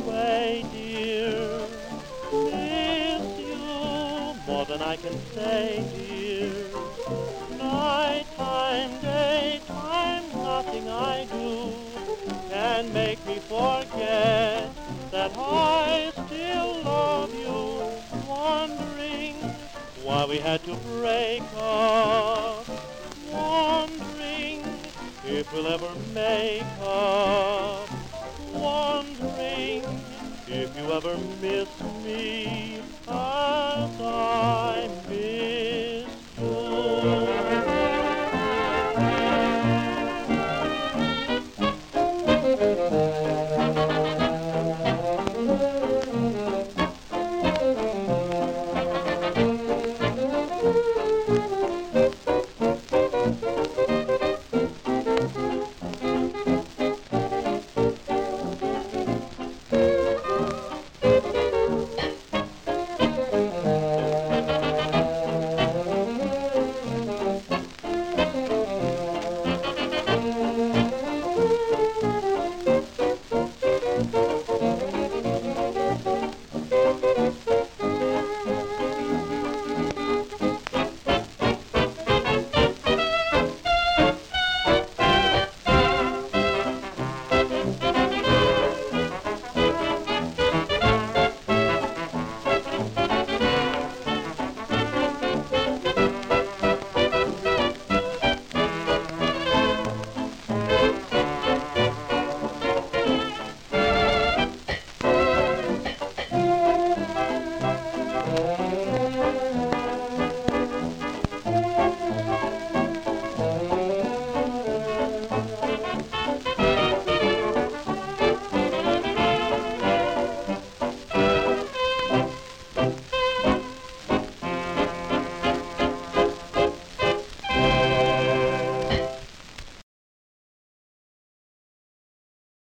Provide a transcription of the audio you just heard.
away, dear. Miss you more than I can say, dear. Nighttime, daytime, nothing I do can make me forget that I still love you. Wondering why we had to break up. Wondering if we'll ever make up. Wondering if you ever miss me as I miss